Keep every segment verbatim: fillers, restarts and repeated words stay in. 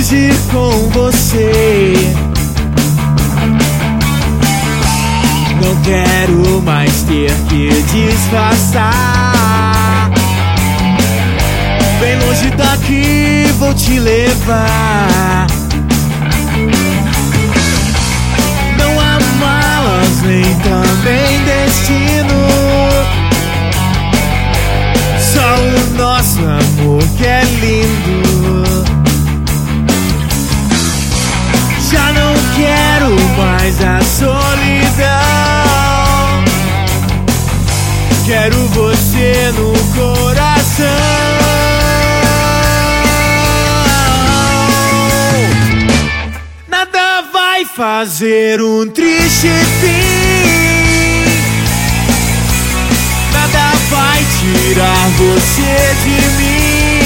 dividir com você. Não quero mais ter que disfarçar. Bem longe daqui vou te levar. Não há malas nem também destino, só o nosso amor que é lindo. Já não quero mais a solidão, quero você no coração. Nada vai fazer um triste fim, nada vai tirar você de mim.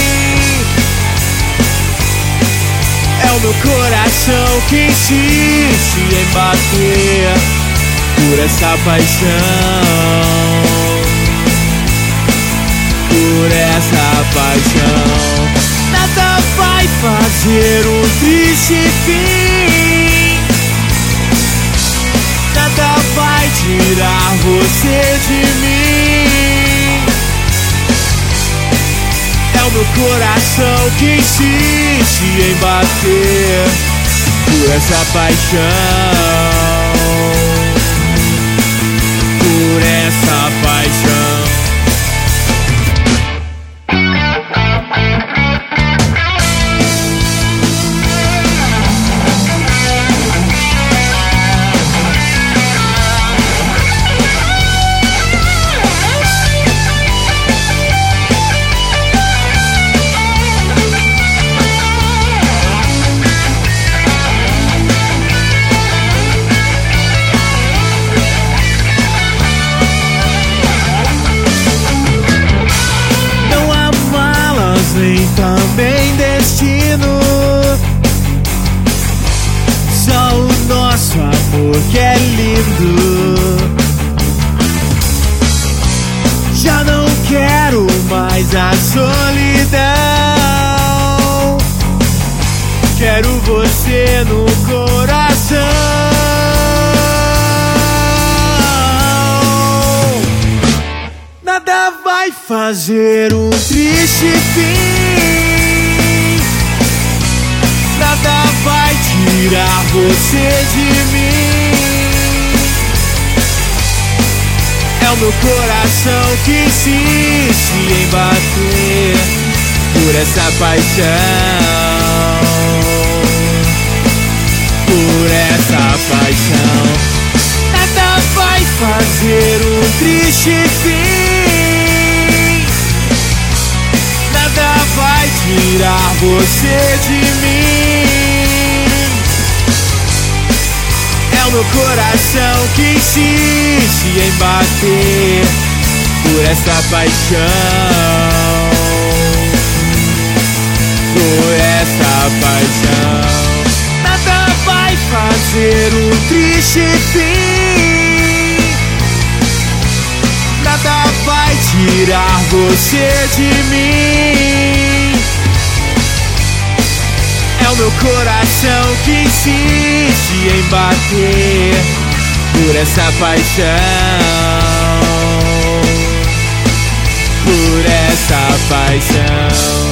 É o meu coração que insiste em bater por essa paixão, por essa paixão. Nada vai fazer um triste fim, nada vai tirar você de mim. É o meu coração que insiste em bater por essa paixão, por essa paixão. Nem também destino, só o nosso amor que é lindo. Já não quero mais a solidão, quero você no coração. Nada vai fazer um triste fim, nada vai tirar você de mim. É o meu coração que insiste em bater por essa paixão, por essa paixão. Nada vai fazer um triste fim, nada vai tirar você de mim. É o meu coração que insiste em bater por essa paixão, por essa paixão. Nada vai fazer um triste fim, nada vai tirar você de mim. É o meu coração que insiste em bater por essa paixão, por essa paixão.